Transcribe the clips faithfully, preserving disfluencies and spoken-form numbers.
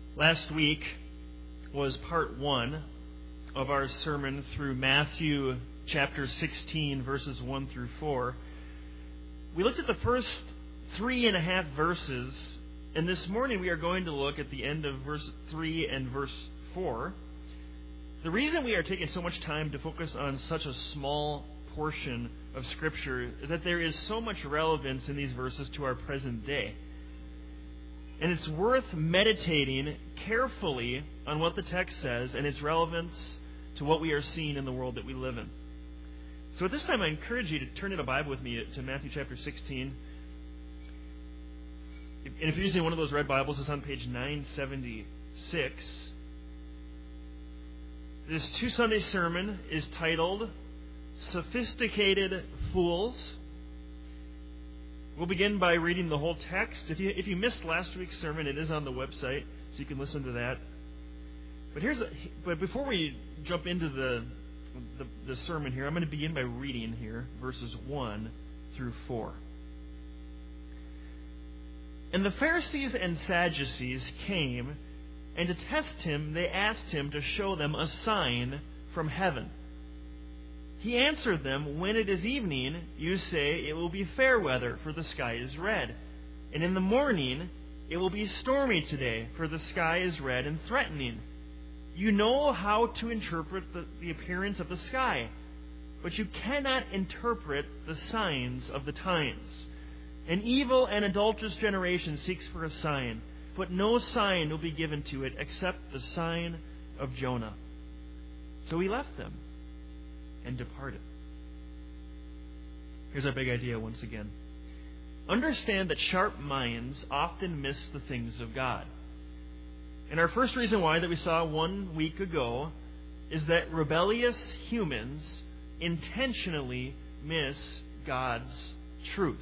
Last week was part one of our sermon through Matthew chapter sixteen, verses one through four. We looked at the first three and a half verses, and this morning we are going to look at the end of verse three and verse four. The reason we are taking so much time to focus on such a small portion of Scripture is that there is so much relevance in these verses to our present day. And it's worth meditating carefully on what the text says and its relevance to what we are seeing in the world that we live in. So at this time, I encourage you to turn in a Bible with me to Matthew chapter sixteen. And if you're using one of those red Bibles, it's on page nine seventy-six. This two-Sunday sermon is titled, Sophisticated Fools. We'll begin by reading the whole text. If you if you missed last week's sermon, it is on the website, so you can listen to that. But here's a, but before we jump into the, the the sermon here, I'm going to begin by reading here verses one through four. And the Pharisees and Sadducees came, and to test him, they asked him to show them a sign from heaven. He answered them, "When it is evening, you say it will be fair weather, for the sky is red. And in the morning, it will be stormy today, for the sky is red and threatening. You know how to interpret the, the appearance of the sky, but you cannot interpret the signs of the times. An evil and adulterous generation seeks for a sign, but no sign will be given to it except the sign of Jonah." So he left them and departed. Here's our big idea once again. Understand that sharp minds often miss the things of God. And our first reason why that we saw one week ago is that rebellious humans intentionally miss God's truth.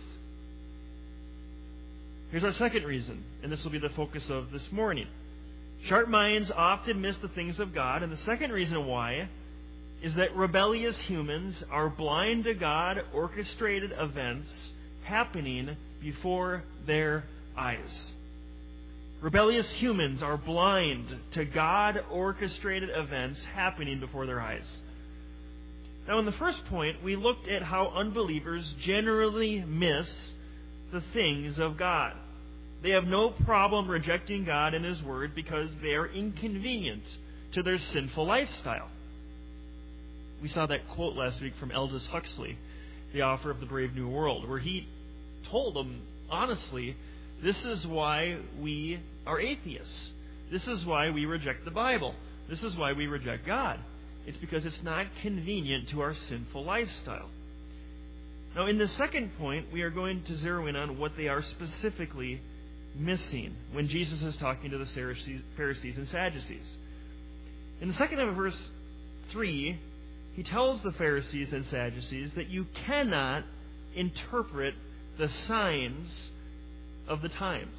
Here's our second reason, and this will be the focus of this morning. Sharp minds often miss the things of God, and the second reason why is that rebellious humans are blind to God-orchestrated events happening before their eyes. Rebellious humans are blind to God-orchestrated events happening before their eyes. Now, in the first point, we looked at how unbelievers generally miss the things of God. They have no problem rejecting God and His Word because they are inconvenient to their sinful lifestyle. We saw that quote last week from Aldous Huxley, the author of The Brave New World, where he told them, honestly, this is why we are atheists. This is why we reject the Bible. This is why we reject God. It's because it's not convenient to our sinful lifestyle. Now, in the second point, we are going to zero in on what they are specifically missing when Jesus is talking to the Pharisees and Sadducees. In the second half of verse three, he tells the Pharisees and Sadducees that you cannot interpret the signs of the times.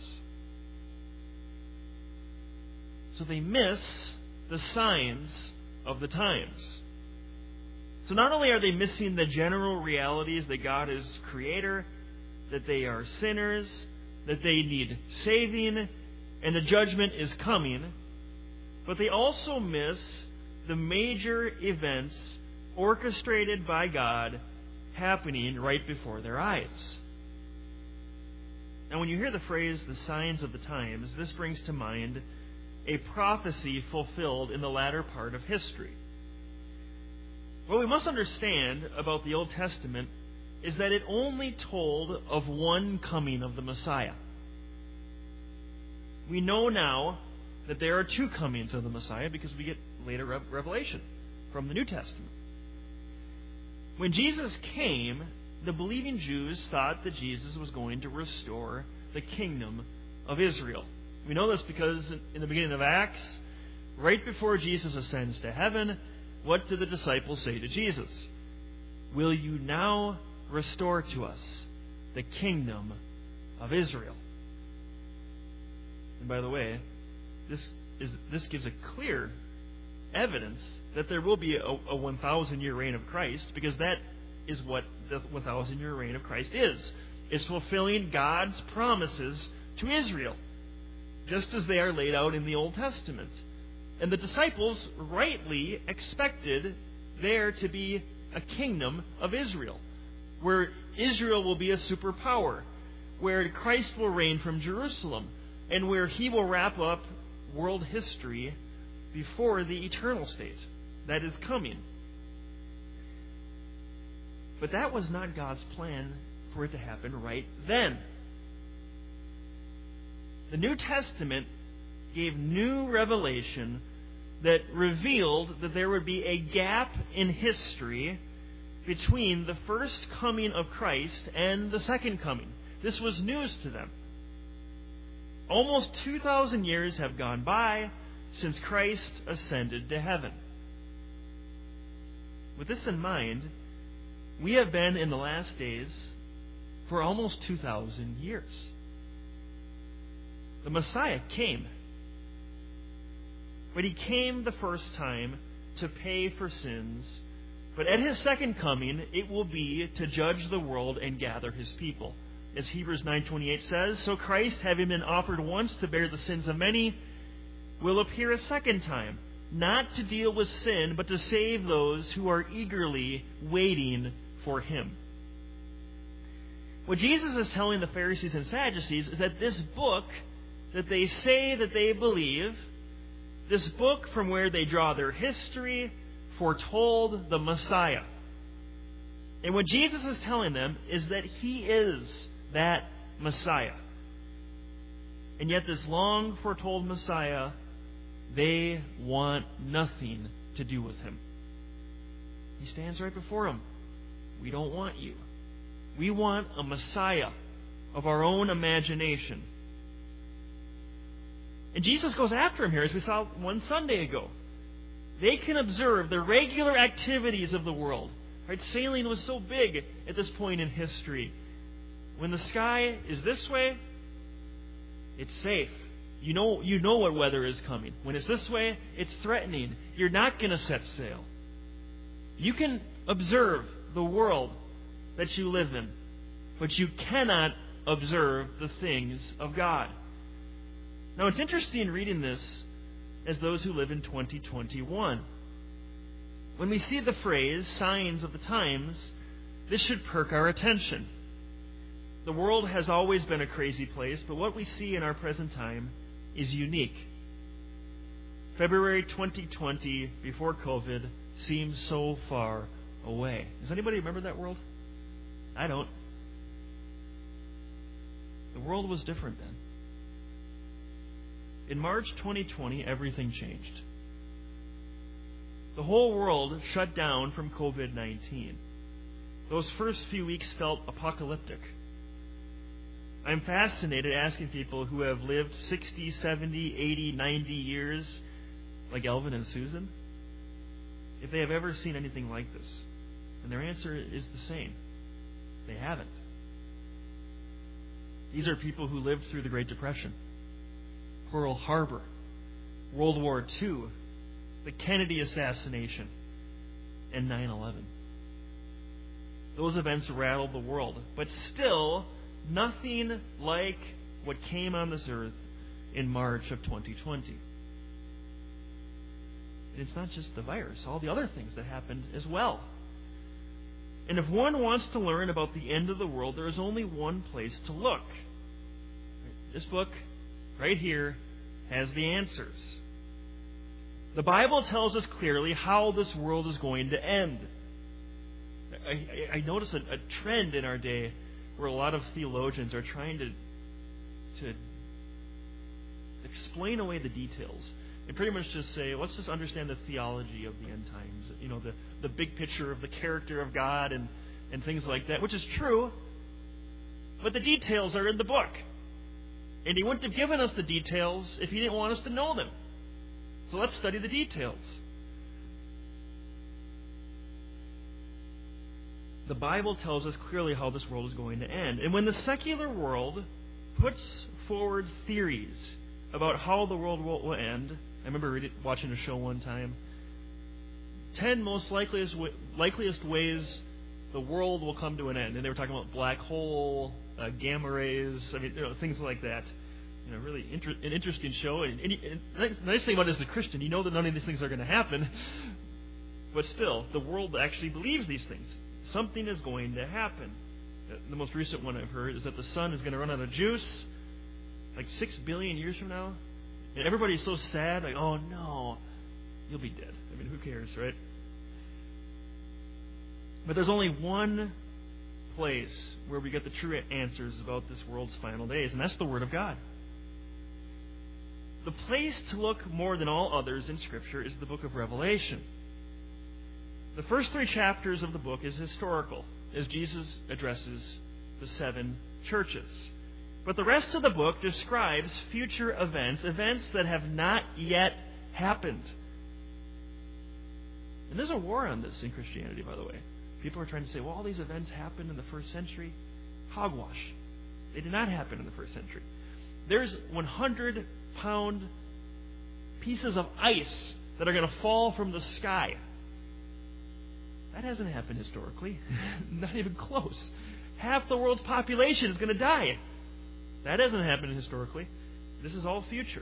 So they miss the signs of the times. So not only are they missing the general realities that God is creator, that they are sinners, that they need saving, and the judgment is coming, but they also miss the major events orchestrated by God happening right before their eyes. Now, when you hear the phrase, the signs of the times, this brings to mind a prophecy fulfilled in the latter part of history. What we must understand about the Old Testament is that it only told of one coming of the Messiah. We know now that there are two comings of the Messiah because we get later revelation from the New Testament. When Jesus came, the believing Jews thought that Jesus was going to restore the kingdom of Israel. We know this because in the beginning of Acts, right before Jesus ascends to heaven, what do the disciples say to Jesus? "Will you now restore to us the kingdom of Israel?" And by the way, this is this gives a clear evidence that there will be a, a one thousand year reign of Christ, because that is what the one thousand year reign of Christ is. It's fulfilling God's promises to Israel. just as they are laid out in the Old Testament. And the disciples rightly expected there to be a kingdom of Israel, where Israel will be a superpower, where Christ will reign from Jerusalem, and where he will wrap up world history before the eternal state that is coming. But that was not God's plan for it to happen right then. The New Testament gave new revelation that revealed that there would be a gap in history between the first coming of Christ and the second coming. This was news to them. Almost two thousand years have gone by since Christ ascended to heaven. With this in mind, we have been in the last days for almost two thousand years. The Messiah came. But he came the first time to pay for sins. But at his second coming, it will be to judge the world and gather his people. As Hebrews nine twenty-eight says, so Christ, having been offered once to bear the sins of many, will appear a second time, not to deal with sin, but to save those who are eagerly waiting for him. What Jesus is telling the Pharisees and Sadducees is that this book that they say that they believe, this book from where they draw their history, foretold the Messiah. And what Jesus is telling them is that he is that Messiah. And yet this long foretold Messiah, they want nothing to do with him. He stands right before them. We don't want you. We want a Messiah of our own imagination. And Jesus goes after him here, as we saw one Sunday ago. They can observe the regular activities of the world. Right? Sailing was so big at this point in history. When the sky is this way, it's safe. You know, you know what weather is coming. When it's this way, it's threatening. You're not going to set sail. You can observe the world that you live in, but you cannot observe the things of God. Now, it's interesting reading this as those who live in twenty twenty-one. When we see the phrase, signs of the times, this should perk our attention. The world has always been a crazy place, but what we see in our present time is unique. February twenty twenty, before COVID, seems so far away. Does anybody remember that world? I don't. The world was different then. In March twenty twenty, everything changed. The whole world shut down from COVID nineteen. Those first few weeks felt apocalyptic. I'm fascinated asking people who have lived sixty, seventy, eighty, ninety years, like Elvin and Susan, if they have ever seen anything like this. And their answer is the same. They haven't. These are people who lived through the Great Depression, Pearl Harbor, World War Two, the Kennedy assassination, and nine eleven. Those events rattled the world, but still nothing like what came on this earth in March of twenty twenty. And it's not just the virus, all the other things that happened as well. And if one wants to learn about the end of the world, there is only one place to look. This book, right here, has the answers. The Bible tells us clearly how this world is going to end. I, I, I notice a, a trend in our day where a lot of theologians are trying to, to explain away the details and pretty much just say, let's just understand the theology of the end times, you know, the, the big picture of the character of God and, and things like that, which is true, but the details are in the book. And he wouldn't have given us the details if he didn't want us to know them. So let's study the details. The Bible tells us clearly how this world is going to end. And when the secular world puts forward theories about how the world will, will end, I remember reading, watching a show one time, ten most likeliest, likeliest ways the world will come to an end. And they were talking about black hole, uh, gamma rays, I mean, you know, things like that. you know, really inter- an interesting show. And, and, and the nice thing about it as a Christian, you know that none of these things are going to happen. But still, the world actually believes these things. Something is going to happen. The most recent one I've heard is that the sun is going to run out of juice like six billion years from now. And everybody's so sad, like, oh no, you'll be dead. I mean, who cares, right? But there's only one place where we get the true answers about this world's final days, and that's the Word of God. The place to look more than all others in Scripture is the book of Revelation. The first three chapters of the book is historical, as Jesus addresses the seven churches. But the rest of the book describes future events, events that have not yet happened. And there's a war on this in Christianity, by the way. People are trying to say, well, all these events happened in the first century. Hogwash. They did not happen in the first century. There's one hundred pound pieces of ice that are going to fall from the sky. That hasn't happened historically. Not even close. Half the world's population is going to die. That hasn't happened historically. This is all future.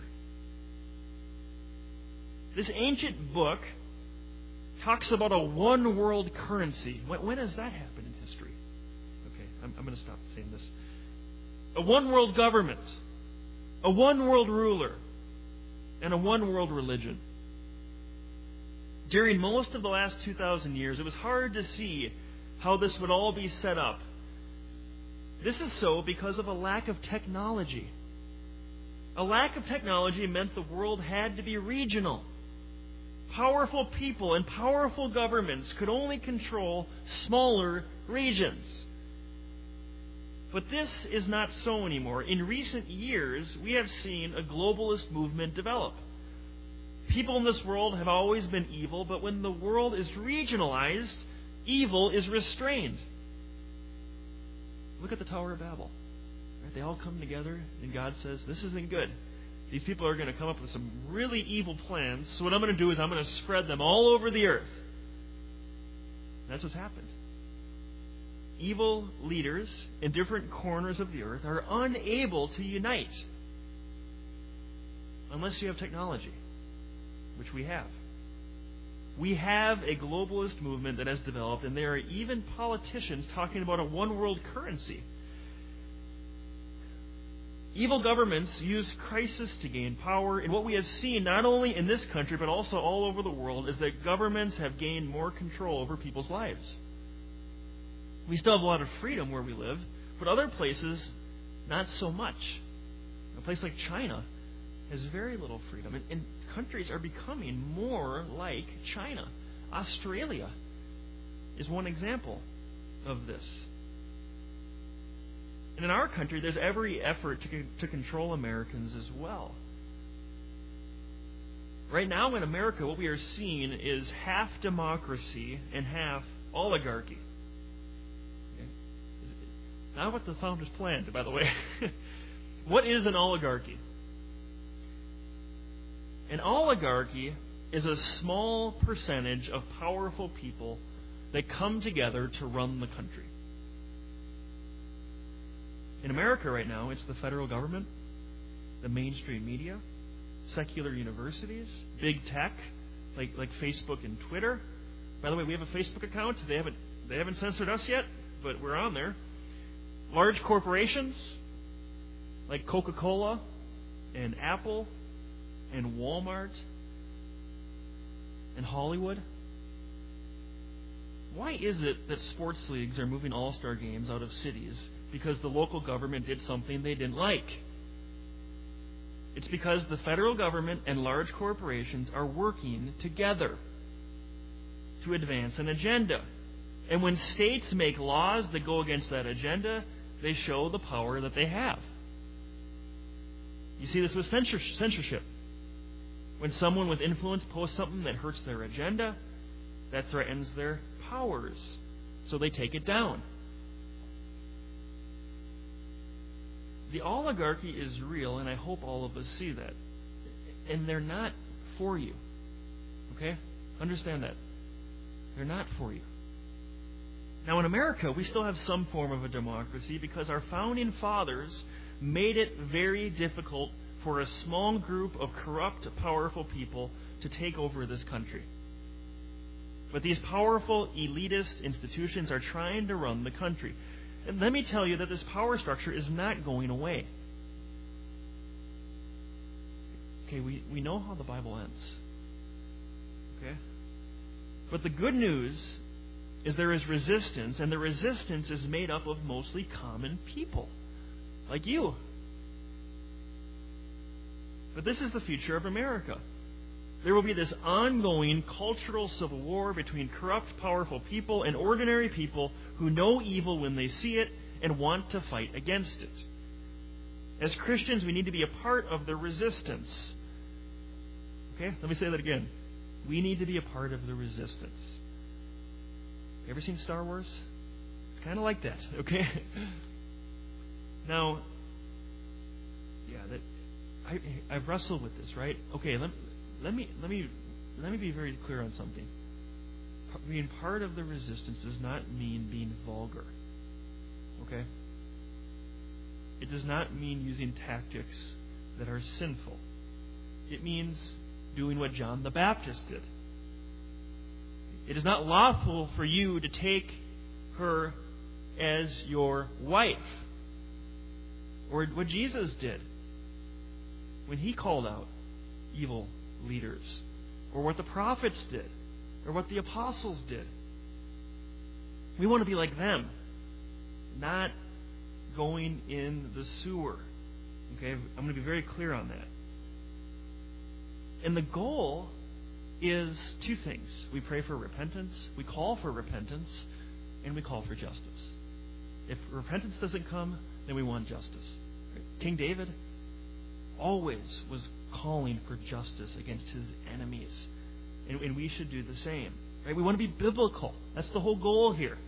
This ancient book talks about a one world currency. When, when has that happened in history? Okay, I'm, I'm going to stop saying this. A one world government, a one world ruler, and a one world religion. During most of the last two thousand years, it was hard to see how this would all be set up. This is so because of a lack of technology. A lack of technology meant the world had to be regional. Powerful people and powerful governments could only control smaller regions. But this is not so anymore. In recent years, we have seen a globalist movement develop. People in this world have always been evil, but when the world is regionalized, evil is restrained. Look at the Tower of Babel. Right? They all come together, and God says, this isn't good. These people are going to come up with some really evil plans, so what I'm going to do is I'm going to spread them all over the earth. That's what's happened. Evil leaders in different corners of the earth are unable to unite unless you have technology, which we have. We have a globalist movement that has developed, and there are even politicians talking about a one-world currency. Evil governments use crisis to gain power, and what we have seen not only in this country but also all over the world is that governments have gained more control over people's lives. We still have a lot of freedom where we live, but other places, not so much. A place like China has very little freedom, and, and countries are becoming more like China. Australia is one example of this. And in our country, there's every effort to, to control Americans as well. Right now in America, what we are seeing is half democracy and half oligarchy. Okay? Not what the founders planned, by the way. What is an oligarchy? An oligarchy is a small percentage of powerful people that come together to run the country. In America right now, it's the federal government, the mainstream media, secular universities, big tech, like like Facebook and Twitter. By the way, we have a Facebook account. They haven't they haven't censored us yet, but we're on there. Large corporations like Coca-Cola and Apple and Walmart and Hollywood. Why is it that sports leagues are moving all-star games out of cities? Because the local government did something they didn't like. It's because the federal government and large corporations are working together to advance an agenda. And when states make laws that go against that agenda, they show the power that they have. You see this with censorship. When someone with influence posts something that hurts their agenda, that threatens their powers. So they take it down. The oligarchy is real, and I hope all of us see that. And they're not for you. Okay? Understand that. They're not for you. Now, in America, we still have some form of a democracy because our founding fathers made it very difficult for a small group of corrupt, powerful people to take over this country. But these powerful, elitist institutions are trying to run the country. And let me tell you that this power structure is not going away. Okay, we, we know how the Bible ends. Okay? But the good news is there is resistance, and the resistance is made up of mostly common people, like you. But this is the future of America. There will be this ongoing cultural civil war between corrupt, powerful people and ordinary people who know evil when they see it and want to fight against it. As Christians, we need to be a part of the resistance. Okay, let me say that again. We need to be a part of the resistance. Ever seen Star Wars? It's kind of like that, okay? Now, yeah, that I I've wrestled with this, right? Okay, let, let me let me let me be very clear on something. Being part of the resistance does not mean being vulgar. Okay? It does not mean using tactics that are sinful. It means doing what John the Baptist did. It is not lawful for you to take her as your wife. Or what Jesus did when he called out evil leaders. Or what the prophets did. Or what the apostles did. We want to be like them. Not going in the sewer. Okay? I'm going to be very clear on that. And the goal is two things. We pray for repentance, we call for repentance, and we call for justice. If repentance doesn't come, then we want justice. King David always was calling for justice against his enemies. And, and we should do the same. Right? We want to be biblical. That's the whole goal here.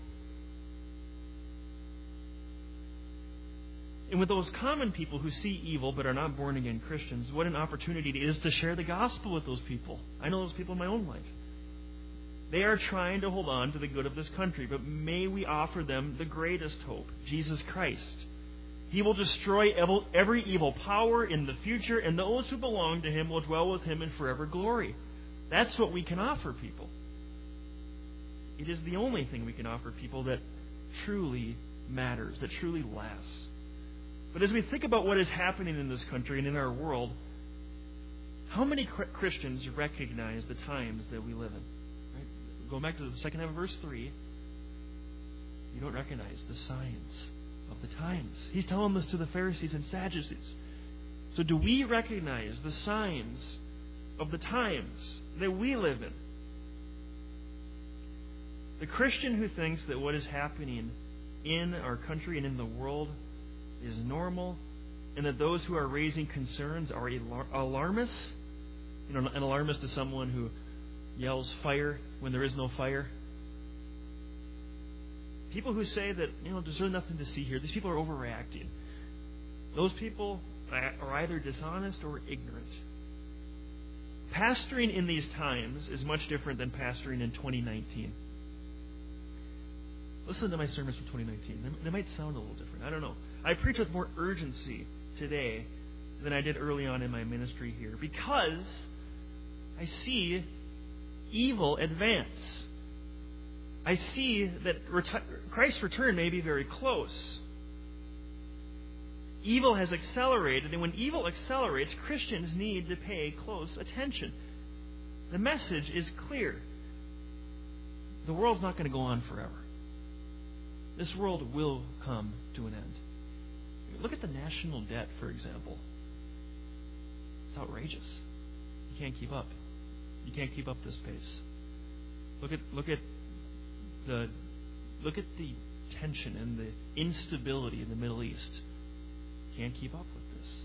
And with those common people who see evil but are not born-again Christians, what an opportunity it is to share the gospel with those people. I know those people in my own life. They are trying to hold on to the good of this country, but may we offer them the greatest hope, Jesus Christ. He will destroy every evil power in the future, and those who belong to Him will dwell with Him in forever glory. That's what we can offer people. It is the only thing we can offer people that truly matters, that truly lasts. But as we think about what is happening in this country and in our world, how many Christians recognize the times that we live in? Right? Going back to the second half of verse three, you don't recognize the signs of the times. He's telling this to the Pharisees and Sadducees. So do we recognize the signs of the times that we live in? The Christian who thinks that what is happening in our country and in the world is normal, and that those who are raising concerns are alar- alarmists. You know, an alarmist is someone who yells fire when there is no fire. People who say that, you know, there's really nothing to see here. These people are overreacting. Those people are either dishonest or ignorant. Pastoring in these times is much different than pastoring in twenty nineteen. Listen to my sermons from twenty nineteen. They might sound a little different. I don't know. I preach with more urgency today than I did early on in my ministry here because I see evil advance. I see that reti- Christ's return may be very close. Evil has accelerated, and when evil accelerates, Christians need to pay close attention. The message is clear. The world's not going to go on forever. This world will come to an end. Look at the national debt, for example. It's outrageous. You can't keep up. You can't keep up this pace. Look at look at the look at the tension and the instability in the Middle East. Can't keep up with this.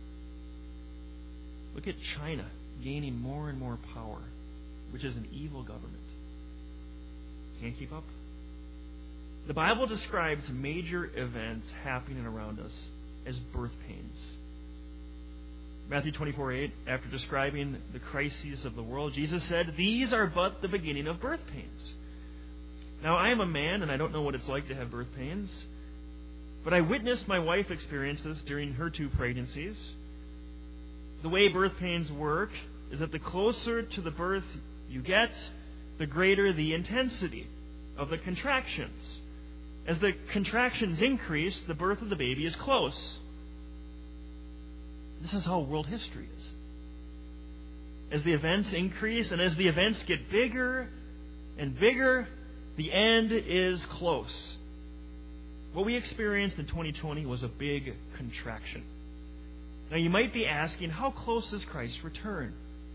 Look at China gaining more and more power, which is an evil government. Can't keep up. The Bible describes major events happening around us as birth pains. Matthew twenty-four eight, after describing the crises of the world, Jesus said, "These are but the beginning of birth pains." Now, I am a man, and I don't know what it's like to have birth pains. But I witnessed my wife experience this during her two pregnancies. The way birth pains work is that the closer to the birth you get, the greater the intensity of the contractions. As the contractions increase, the birth of the baby is close. This is how world history is. As the events increase and as the events get bigger and bigger, the end is close. What we experienced in twenty twenty was a big contraction. Now you might be asking, how close is Christ's return?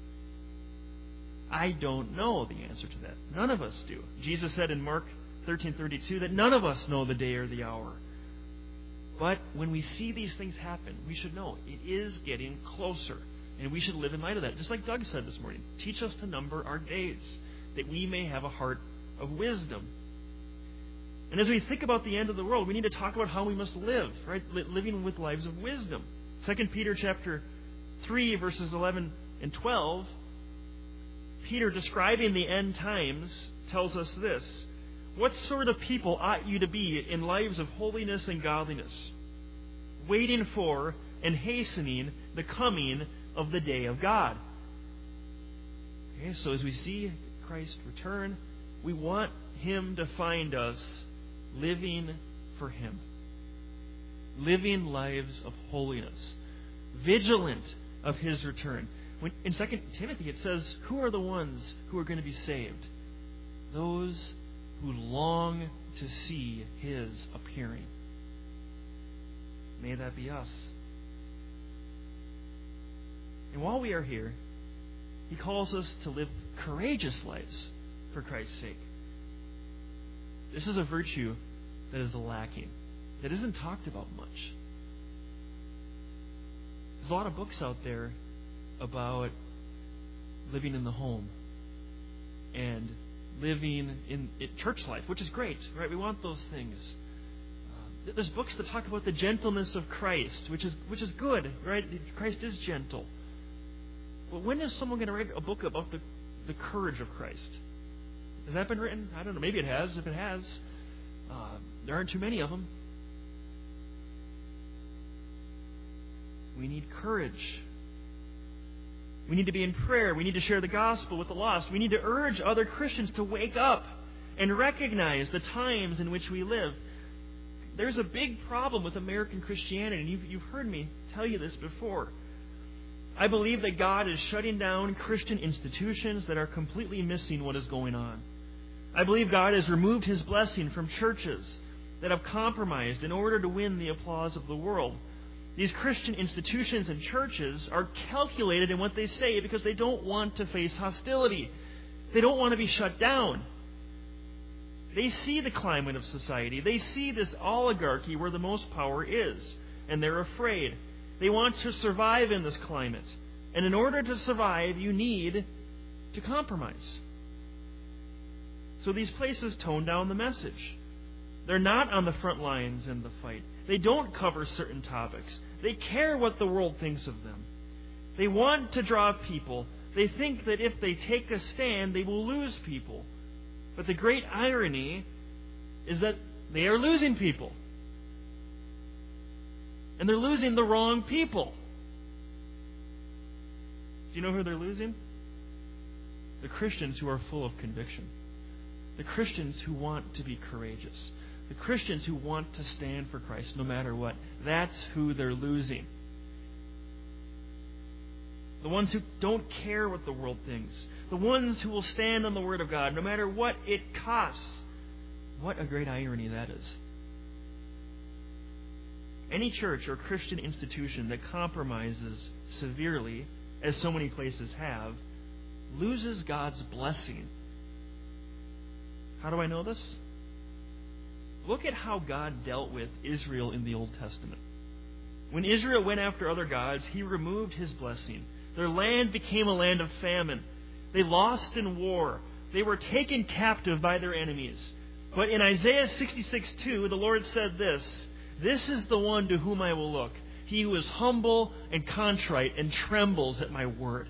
I don't know the answer to that. None of us do. Jesus said in Mark thirteen thirty-two that none of us know the day or the hour. But when we see these things happen, we should know it is getting closer. And we should live in light of that. Just like Doug said this morning, teach us to number our days, that we may have a heart of wisdom. And as we think about the end of the world, we need to talk about how we must live, right? Living with lives of wisdom. Second Peter chapter three, verses eleven and twelve, Peter, describing the end times, tells us this: what sort of people ought you to be in lives of holiness and godliness, waiting for and hastening the coming of the day of God? Okay, so as we see Christ return, we want Him to find us living for Him, living lives of holiness, vigilant of His return. When, in Second Timothy it says, who are the ones who are going to be saved? Those who long to see His appearing. May that be us. And while we are here, He calls us to live courageous lives for Christ's sake. This is a virtue that is lacking, that isn't talked about much. There's a lot of books out there about living in the home and living in, in church life, which is great, right? We want those things. Uh, there's books that talk about the gentleness of Christ, which is which is good, right? Christ is gentle. But when is someone going to write a book about the, the courage of Christ? Has that been written? I don't know. Maybe it has. If it has, uh, there aren't too many of them. We need courage. We need to be in prayer. We need to share the gospel with the lost. We need to urge other Christians to wake up and recognize the times in which we live. There's a big problem with American Christianity, and you've, you've heard me tell you this before. I believe that God is shutting down Christian institutions that are completely missing what is going on. I believe God has removed His blessing from churches that have compromised in order to win the applause of the world. These Christian institutions and churches are calculated in what they say because they don't want to face hostility. They don't want to be shut down. They see the climate of society. They see this oligarchy where the most power is, and they're afraid. They want to survive in this climate. And in order to survive, you need to compromise. So these places tone down the message. They're not on the front lines in the fight. They don't cover certain topics. They care what the world thinks of them. They want to draw people. They think that if they take a stand, they will lose people. But the great irony is that they are losing people. And they're losing the wrong people. Do you know who they're losing? The Christians who are full of conviction. The Christians who want to be courageous. The Christians who want to stand for Christ no matter what. That's who they're losing. The ones who don't care what the world thinks. The ones who will stand on the Word of God no matter what it costs. What a great irony that is. Any church or Christian institution that compromises severely, as so many places have, loses God's blessing. How do I know this? Look at how God dealt with Israel in the Old Testament. When Israel went after other gods, He removed His blessing. Their land became a land of famine. They lost in war. They were taken captive by their enemies. But in Isaiah sixty-six two, the Lord said this: "This is the one to whom I will look, he who is humble and contrite and trembles at my word."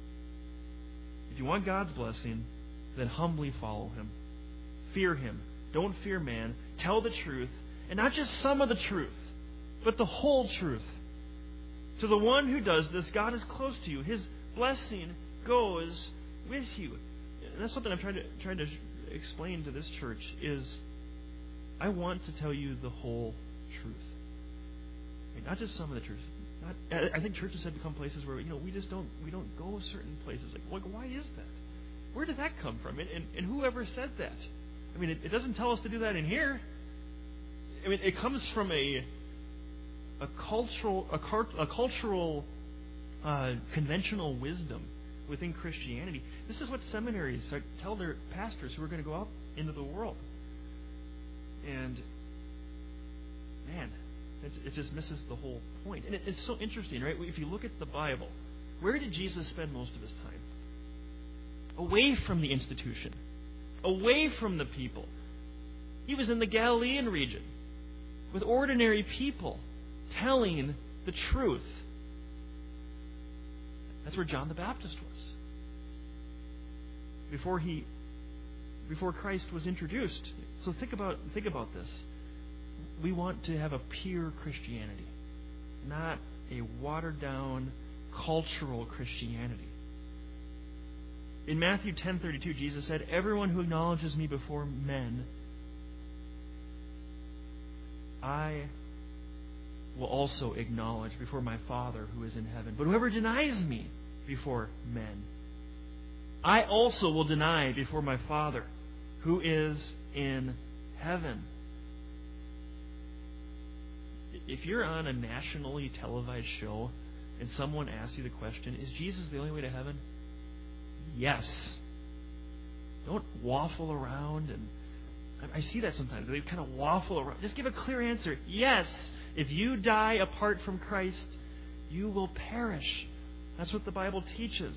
If you want God's blessing, then humbly follow Him. Fear Him. Don't fear man. Tell the truth, and not just some of the truth, but the whole truth. To the one who does this, God is close to you. His blessing goes with you. And that's something I'm trying to trying to explain to this church is I want to tell you the whole truth. And not just some of the truth. Not, I think churches have become places where you know we just don't we don't go certain places. Like, like why is that? Where did that come from? And, and, and whoever said that? I mean, it, it doesn't tell us to do that in here. I mean, it comes from a a cultural a, cart, a cultural uh, conventional wisdom within Christianity. This is what seminaries tell their pastors who are going to go out into the world. And man, it, it just misses the whole point. And it, it's so interesting, right? If you look at the Bible, where did Jesus spend most of his time? Away from the institution, away from the people. He was in the Galilean region with ordinary people telling the truth. That's where John the Baptist was. Before he before Christ was introduced. So think about think about this. We want to have a pure Christianity, not a watered down cultural Christianity. In Matthew ten thirty-two, Jesus said, "Everyone who acknowledges me before men, I will also acknowledge before my Father who is in heaven. But whoever denies me before men, I also will deny before my Father who is in heaven." If you're on a nationally televised show and someone asks you the question, is Jesus the only way to heaven? Yes. Don't waffle around. And I see that sometimes. They kind of waffle around. Just give a clear answer. Yes. If you die apart from Christ, you will perish. That's what the Bible teaches.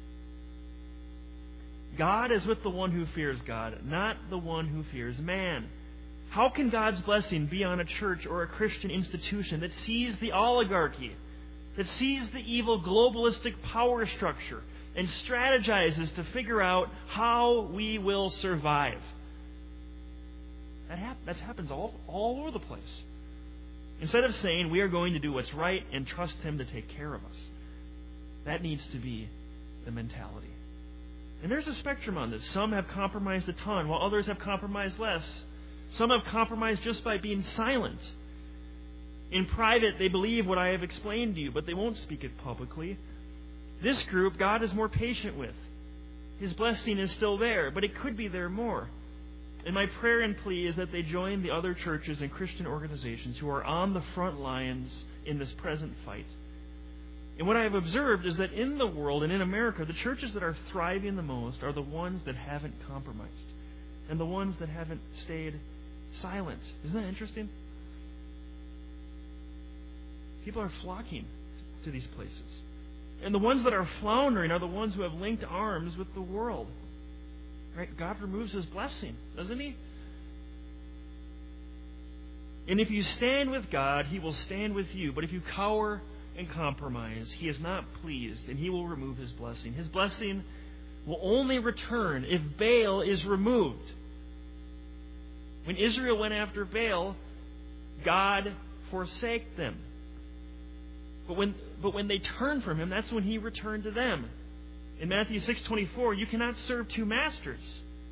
God is with the one who fears God, not the one who fears man. How can God's blessing be on a church or a Christian institution that sees the oligarchy, that sees the evil globalistic power structure, and strategizes to figure out how we will survive? That, hap- that happens all, all over the place. Instead of saying we are going to do what's right and trust Him to take care of us, that needs to be the mentality. And there's a spectrum on this. Some have compromised a ton, while others have compromised less. Some have compromised just by being silent. In private, they believe what I have explained to you, but they won't speak it publicly. This group, God is more patient with. His blessing is still there, but it could be there more. And my prayer and plea is that they join the other churches and Christian organizations who are on the front lines in this present fight. And what I have observed is that in the world and in America, the churches that are thriving the most are the ones that haven't compromised and the ones that haven't stayed silent. Isn't that interesting? People are flocking to these places. And the ones that are floundering are the ones who have linked arms with the world. Right? God removes His blessing, doesn't He? And if you stand with God, He will stand with you. But if you cower and compromise, He is not pleased, and He will remove His blessing. His blessing will only return if Baal is removed. When Israel went after Baal, God forsake them. But when but when they turned from Him, that's when He returned to them. In Matthew six twenty-four, you cannot serve two masters.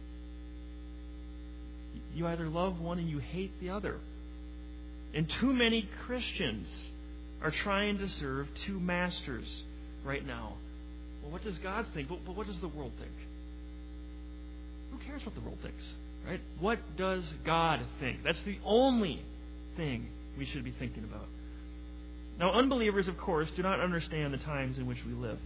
You either love one and you hate the other. And too many Christians are trying to serve two masters right now. Well, what does God think? But, but what does the world think? Who cares what the world thinks? Right? What does God think? That's the only thing we should be thinking about. Now, unbelievers, of course, do not understand the times in which we live.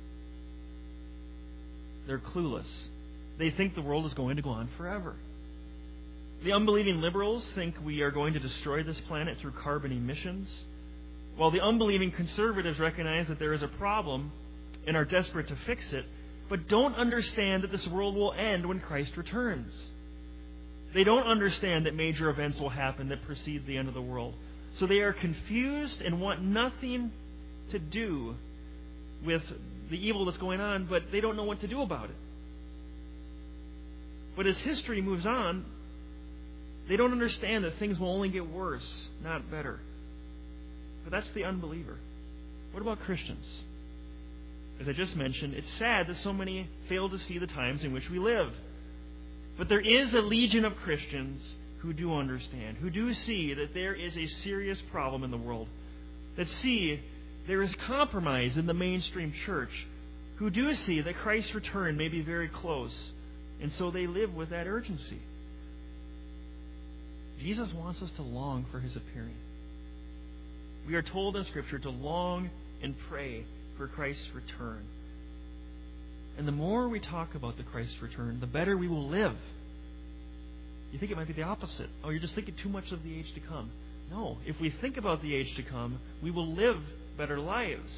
They're clueless. They think the world is going to go on forever. The unbelieving liberals think we are going to destroy this planet through carbon emissions, while the unbelieving conservatives recognize that there is a problem and are desperate to fix it, but don't understand that this world will end when Christ returns. They don't understand that major events will happen that precede the end of the world. So they are confused and want nothing to do with the evil that's going on, but they don't know what to do about it. But as history moves on, They don't understand that things will only get worse, not better. But that's the unbeliever. What about Christians? As I just mentioned, it's sad that so many fail to see the times in which we live. But there is a legion of Christians who do understand, who do see that there is a serious problem in the world, that see there is compromise in the mainstream church, who do see that Christ's return may be very close, and so they live with that urgency. Jesus wants us to long for His appearing. We are told in Scripture to long and pray for Christ's return. And the more we talk about the Christ's return, the better we will live. You think it might be the opposite. Oh, you're just thinking too much of the age to come. No, if we think about the age to come, we will live better lives.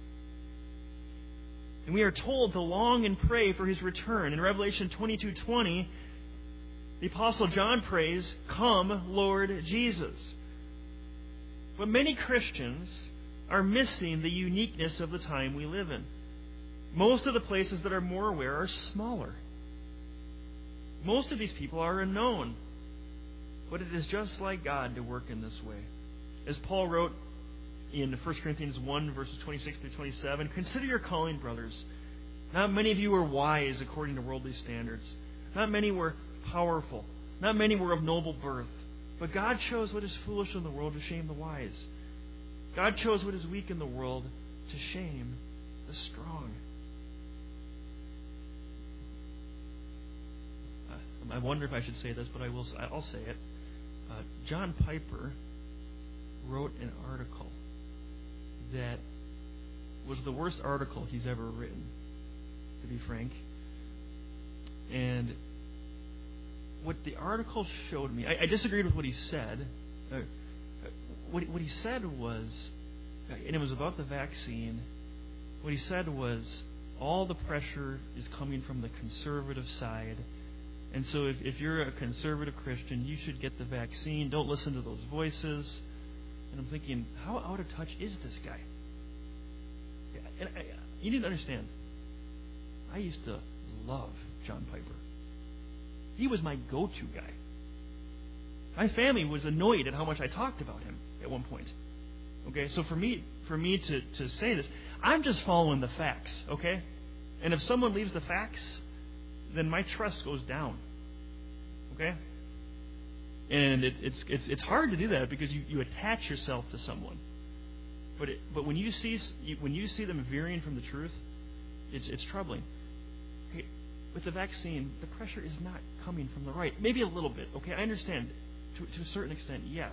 And we are told to long and pray for His return. In Revelation twenty-two twenty, the Apostle John prays, "Come, Lord Jesus." But many Christians are missing the uniqueness of the time we live in. Most of the places that are more aware are smaller. Most of these people are unknown. But it is just like God to work in this way. As Paul wrote in First Corinthians one, verses twenty-six through twenty-seven, "Consider your calling, brothers. Not many of you were wise according to worldly standards. Not many were powerful. Not many were of noble birth. But God chose what is foolish in the world to shame the wise. God chose what is weak in the world to shame the strong." Uh, I wonder if I should say this, but I will. I'll say it. Uh, John Piper wrote an article that was the worst article he's ever written, to be frank. And what the article showed me, I, I disagreed with what he said. Uh, what, what he said was, and it was about the vaccine, what he said was, all the pressure is coming from the conservative side. And so if, if you're a conservative Christian, you should get the vaccine. Don't listen to those voices. And I'm thinking, how out of touch is this guy? And I, you need to understand, I used to love John Piper. He was my go-to guy. My family was annoyed at how much I talked about him at one point. Okay, so for me, for me to, to say this, I'm just following the facts. Okay, and if someone leaves the facts, then my trust goes down. Okay, and it, it's it's it's hard to do that because you, you attach yourself to someone. But it, but when you see when you see them veering from the truth, it's it's troubling. Okay, with the vaccine, the pressure is not coming from the right. Maybe a little bit. Okay, I understand to to a certain extent. Yes,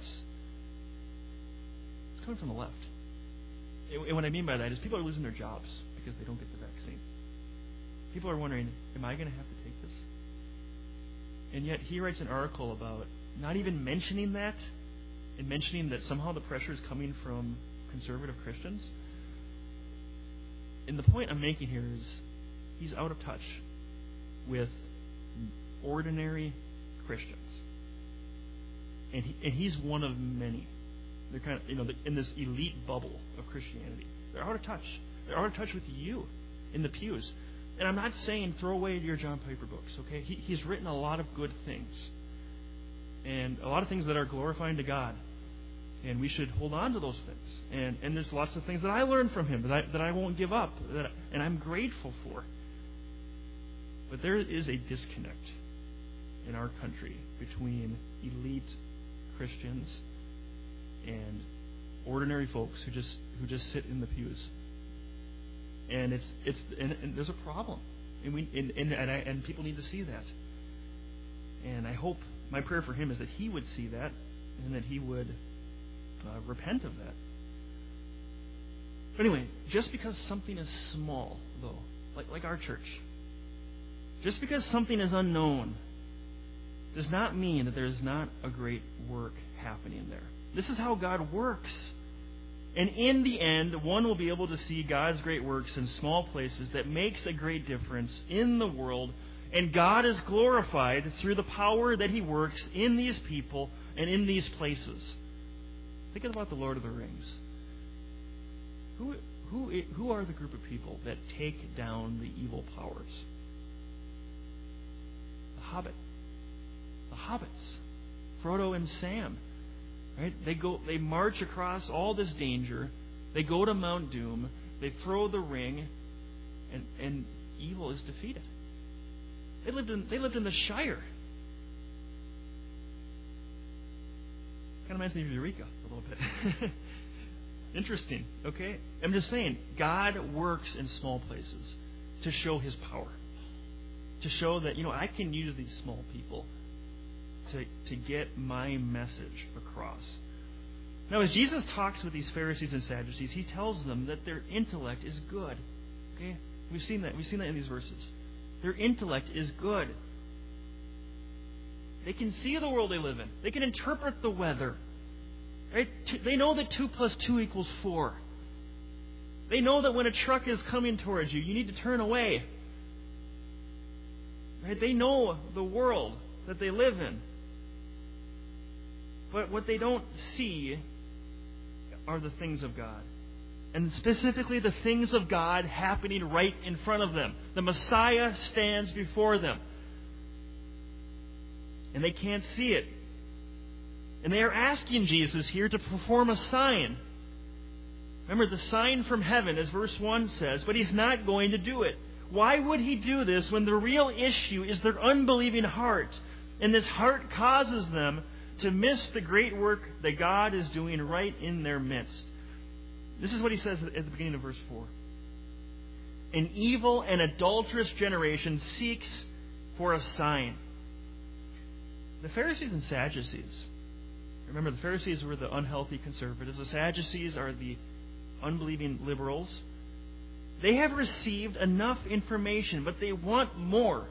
it's coming from the left. And what I mean by that is people are losing their jobs because they don't get the vaccine. People are wondering, am I going to have to take this? And yet he writes an article about not even mentioning that and mentioning that somehow the pressure is coming from conservative Christians. And the point I'm making here is he's out of touch with ordinary Christians. And he, and he's one of many. They're kind of, you know, in this elite bubble of Christianity. They're out of touch. They're out of touch with you in the pews. And I'm not saying throw away your John Piper books, okay? He, he's written a lot of good things. And a lot of things that are glorifying to God. And we should hold on to those things. And and there's lots of things that I learned from him that I, that I won't give up. That, and I'm grateful for. But there is a disconnect in our country between elite Christians and ordinary folks who just who just sit in the pews. And it's it's and, and there's a problem, and we and and and, I, and people need to see that. And I hope my prayer for him is that he would see that, and that he would uh, repent of that. But anyway, just because something is small, though, like like our church, just because something is unknown, does not mean that there is not a great work happening there. This is how God works. And in the end, one will be able to see God's great works in small places that makes a great difference in the world. And God is glorified through the power that He works in these people and in these places. Think about the Lord of the Rings. Who, who, who are the group of people that take down the evil powers? The Hobbit. The Hobbits. Frodo and Sam. Right? They go they march across all this danger. They go to Mount Doom. They throw the ring, and, and evil is defeated. They lived in they lived in the Shire. Kind of reminds me of Eureka a little bit. Interesting, okay? I'm just saying, God works in small places to show His power. To show that, you know, I can use these small people to, to get my message across. Now, as Jesus talks with these Pharisees and Sadducees, He tells them that their intellect is good. Okay? We've seen that. We've seen that in these verses. Their intellect is good. They can see the world they live in. They can interpret the weather. Right? They know that two plus two equals four. They know that when a truck is coming towards you, you need to turn away. Right? They know the world that they live in. But what they don't see are the things of God. And specifically the things of God happening right in front of them. The Messiah stands before them. And they can't see it. And they are asking Jesus here to perform a sign. Remember, the sign from heaven, as verse one says, but He's not going to do it. Why would He do this when the real issue is their unbelieving heart? And this heart causes them to miss the great work that God is doing right in their midst. This is what He says at the beginning of verse four. An evil and adulterous generation seeks for a sign. The Pharisees and Sadducees, remember, the Pharisees were the unhealthy conservatives. The Sadducees are the unbelieving liberals. They have received enough information, but they want more.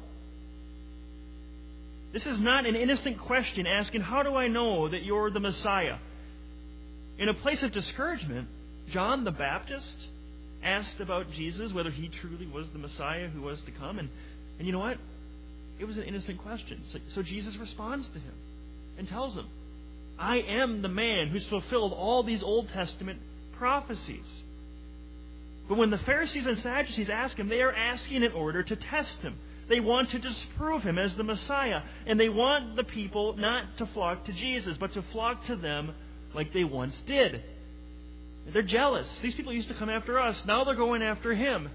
This is not an innocent question asking, how do I know that you're the Messiah? In a place of discouragement, John the Baptist asked about Jesus, whether He truly was the Messiah who was to come. And, and you know what? It was an innocent question. So, so Jesus responds to him and tells him, I am the man who's fulfilled all these Old Testament prophecies. But when the Pharisees and Sadducees ask Him, they are asking in order to test Him. They want to disprove Him as the Messiah. And they want the people not to flock to Jesus, but to flock to them like they once did. They're jealous. These people used to come after us. Now they're going after Him.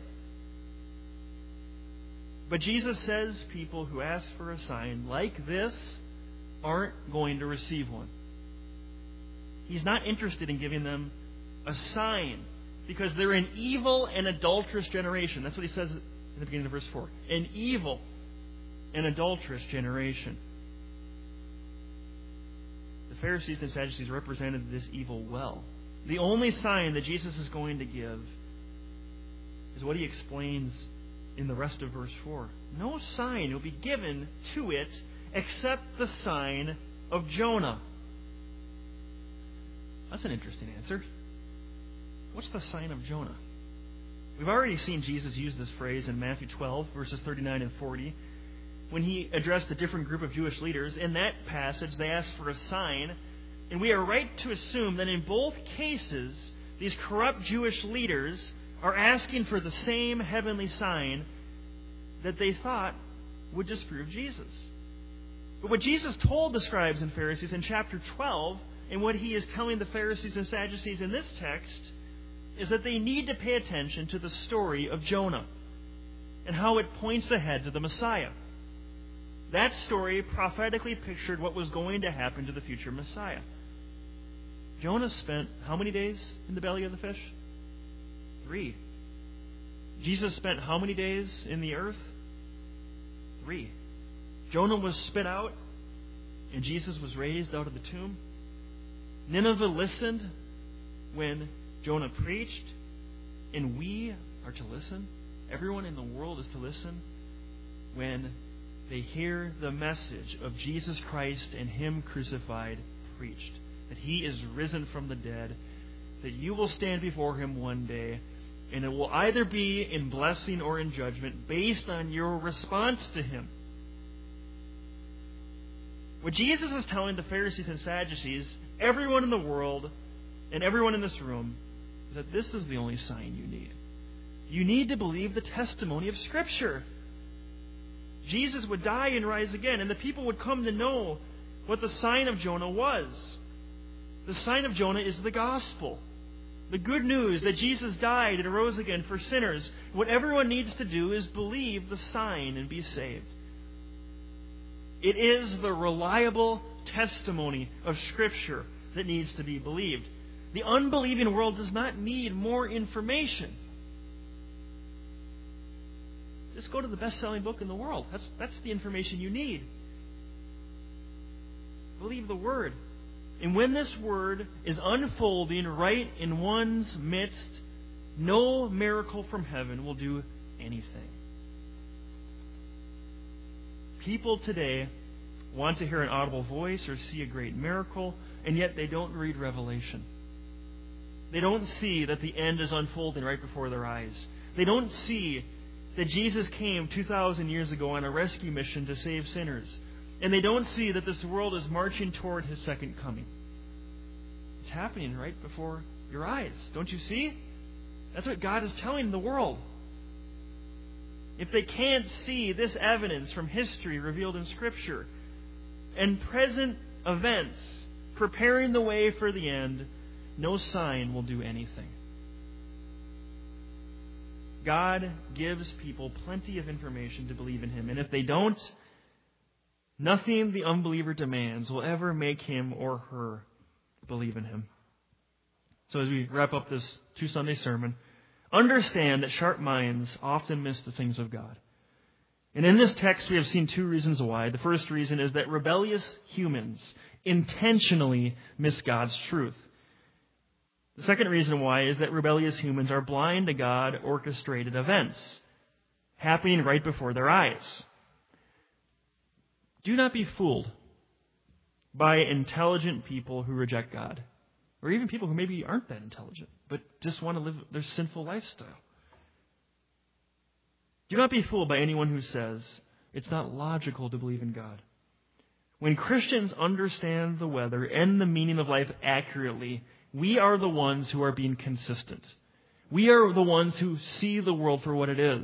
But Jesus says people who ask for a sign like this aren't going to receive one. He's not interested in giving them a sign because they're an evil and adulterous generation. That's what He says in the beginning of verse four. An evil and adulterous generation. The Pharisees and Sadducees represented this evil well. The only sign that Jesus is going to give is what He explains in the rest of verse four. No sign will be given to it except the sign of Jonah. That's an interesting answer. What's the sign of Jonah? We've already seen Jesus use this phrase in Matthew twelve, verses thirty-nine and forty, when He addressed a different group of Jewish leaders. In that passage, they asked for a sign, and we are right to assume that in both cases, these corrupt Jewish leaders are asking for the same heavenly sign that they thought would disprove Jesus. But what Jesus told the scribes and Pharisees in chapter twelve, and what He is telling the Pharisees and Sadducees in this text, is that they need to pay attention to the story of Jonah and how it points ahead to the Messiah. That story prophetically pictured what was going to happen to the future Messiah. Jonah spent how many days in the belly of the fish? Three. Jesus spent how many days in the earth? Three. Jonah was spit out, and Jesus was raised out of the tomb. Nineveh listened when Jonah preached, and we are to listen. Everyone in the world is to listen when they hear the message of Jesus Christ and Him crucified preached. That He is risen from the dead, that you will stand before Him one day, and it will either be in blessing or in judgment based on your response to Him. What Jesus is telling the Pharisees and Sadducees, everyone in the world, and everyone in this room, that this is the only sign you need. You need to believe the testimony of Scripture. Jesus would die and rise again, and the people would come to know what the sign of Jonah was. The sign of Jonah is the gospel. The good news that Jesus died and arose again for sinners. What everyone needs to do is believe the sign and be saved. It is the reliable testimony of Scripture that needs to be believed. The unbelieving world does not need more information. Just go to the best-selling book in the world. That's, that's the information you need. Believe the Word. And when this Word is unfolding right in one's midst, no miracle from heaven will do anything. People today want to hear an audible voice or see a great miracle, and yet they don't read Revelation. They don't see that the end is unfolding right before their eyes. They don't see that Jesus came two thousand years ago on a rescue mission to save sinners. And they don't see that this world is marching toward His second coming. It's happening right before your eyes. Don't you see? That's what God is telling the world. If they can't see this evidence from history revealed in Scripture and present events preparing the way for the end, no sign will do anything. God gives people plenty of information to believe in Him. And if they don't, nothing the unbeliever demands will ever make him or her believe in Him. So as we wrap up this two-Sunday sermon, understand that sharp minds often miss the things of God. And in this text we have seen two reasons why. The first reason is that rebellious humans intentionally miss God's truth. The second reason why is that rebellious humans are blind to God-orchestrated events happening right before their eyes. Do not be fooled by intelligent people who reject God, or even people who maybe aren't that intelligent, but just want to live their sinful lifestyle. Do not be fooled by anyone who says it's not logical to believe in God. When Christians understand the weather and the meaning of life accurately, we are the ones who are being consistent. We are the ones who see the world for what it is.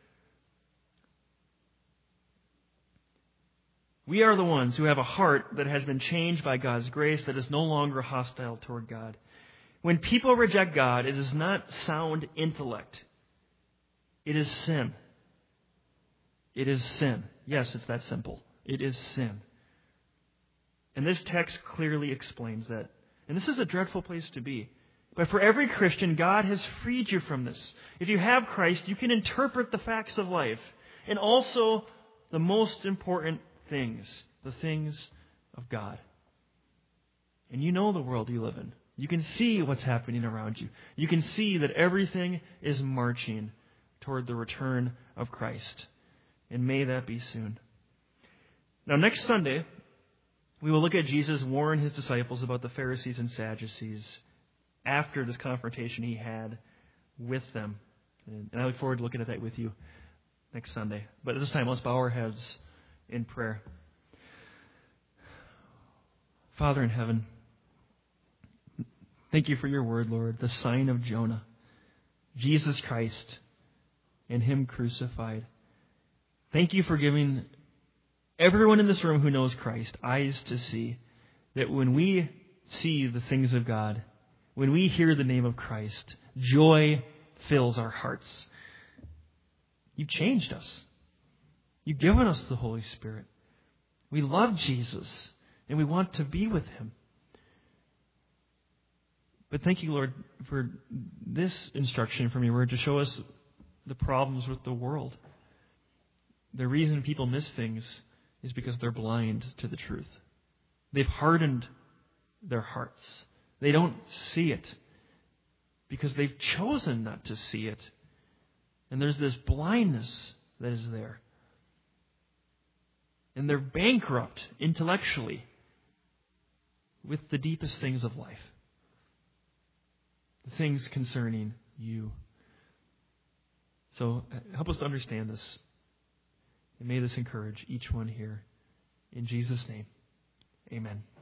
We are the ones who have a heart that has been changed by God's grace, that is no longer hostile toward God. When people reject God, it is not sound intellect. It is sin. It is sin. Yes, it's that simple. It is sin. And this text clearly explains that. And this is a dreadful place to be. But for every Christian, God has freed you from this. If you have Christ, you can interpret the facts of life. And also the most important things, the things of God. And you know the world you live in. You can see what's happening around you. You can see that everything is marching toward the return of Christ. And may that be soon. Now, next Sunday, we will look at Jesus warn His disciples about the Pharisees and Sadducees after this confrontation He had with them. And I look forward to looking at that with you next Sunday. But at this time, let's bow our heads in prayer. Father in heaven, thank you for your word, Lord, the sign of Jonah, Jesus Christ, and Him crucified. Thank you for giving everyone in this room who knows Christ eyes to see that when we see the things of God, when we hear the name of Christ, joy fills our hearts. You've changed us. You've given us the Holy Spirit. We love Jesus, and we want to be with Him. But thank you, Lord, for this instruction from your word to show us the problems with the world. The reason people miss things is because they're blind to the truth. They've hardened their hearts. They don't see it because they've chosen not to see it. And there's this blindness that is there. And they're bankrupt intellectually with the deepest things of life. The things concerning you. So help us to understand this. And may this encourage each one here. In Jesus' name, amen.